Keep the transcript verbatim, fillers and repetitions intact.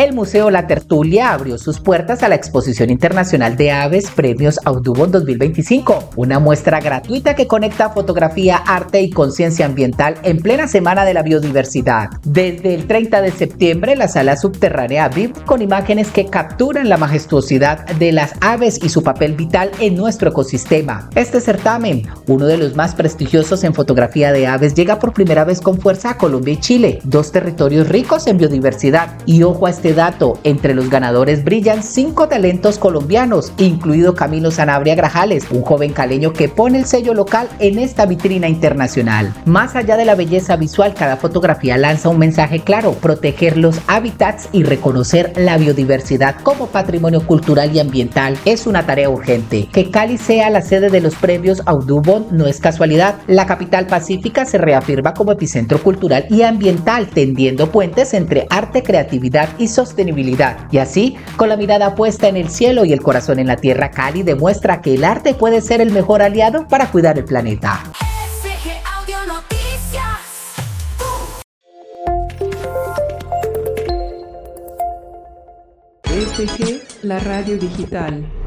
El Museo La Tertulia abrió sus puertas a la Exposición Internacional de Aves Premios Audubon dos mil veinticinco, una muestra gratuita que conecta fotografía, arte y conciencia ambiental en plena Semana de la Biodiversidad. Desde el treinta de septiembre, la sala subterránea vive con imágenes que capturan la majestuosidad de las aves y su papel vital en nuestro ecosistema. Este certamen, uno de los más prestigiosos en fotografía de aves, llega por primera vez con fuerza a Colombia y Chile, dos territorios ricos en biodiversidad. Y ojo a este dato, entre los ganadores brillan cinco talentos colombianos, incluido Camilo Sanabria Grajales, un joven caleño que pone el sello local en esta vitrina internacional. Más allá de la belleza visual, cada fotografía lanza un mensaje claro: proteger los hábitats y reconocer la biodiversidad como patrimonio cultural y ambiental es una tarea urgente. Que Cali sea la sede de los premios Audubon no es casualidad. La capital pacífica se reafirma como epicentro cultural y ambiental, tendiendo puentes entre arte, creatividad y sostenibilidad. Y así, con la mirada puesta en el cielo y el corazón en la tierra, Cali demuestra que el arte puede ser el mejor aliado para cuidar el planeta. S G, la radio digital.